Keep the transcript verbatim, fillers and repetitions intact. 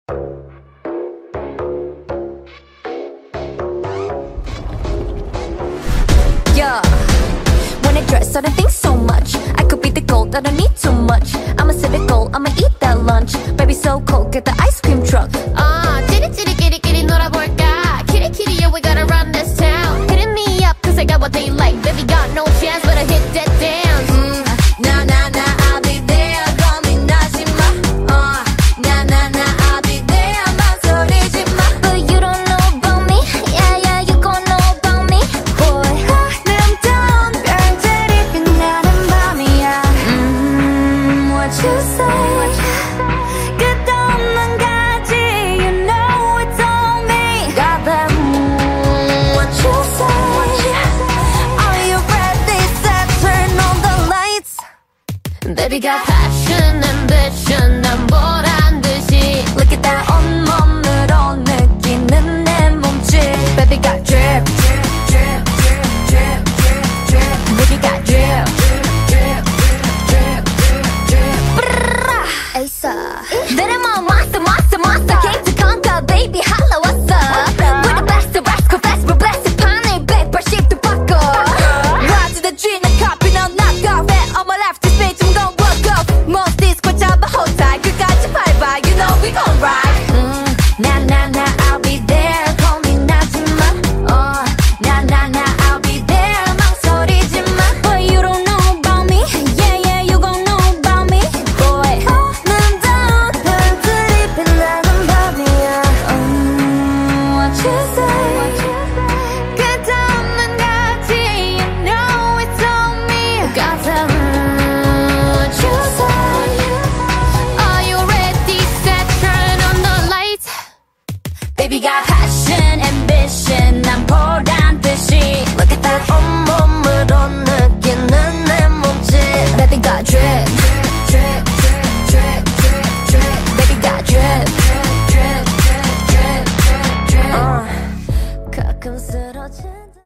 Yeah, when I dress, I don't think so much. I could be the gold, I don't need too much. I'ma set a goal, I'ma eat that lunch. Baby so cold, get the ice cream truck. 아, 찌릿찌릿끼리끼리 놀아볼까? 키리키리, yeah, we gotta run this town. Hitting me up, cause I got what they like. Baby got no chance, but I hit that dance. Mm, nah, nah, nah, I'll be there. 고민하지 마. Uh, nah, nah, nah, I'll be there. 망설이지 마. But you don't know about me. Yeah, yeah, you gon' know about me. Boy, 아름다운 별들이 빛나는 밤이야. mm, what you say? 끝도 없는 가지, you know it's on me. Got that mm, what you say? Are you ready? Set, turn on the lights. Baby got passion, ambition, 난 보란 듯이. Look at that 온몸으로 느끼는 내 몸짓. Baby got drip, drip, drip, drip, drip, drip, drip. Baby got drip, drip, drip, drip, drip. Ace. They're my monster, monster, monster. Came to conquer, baby, holla, what's up? We're the best, the best, confess, we're blessed. 판을 백팔십도 바꿔. Rise to the dream, 난 copy, 난 knock off. And on my left, this bitch, I'm gon' walk off. Most disco 잡아, hold tight. 끝까지 밟아, you know we gon' ride.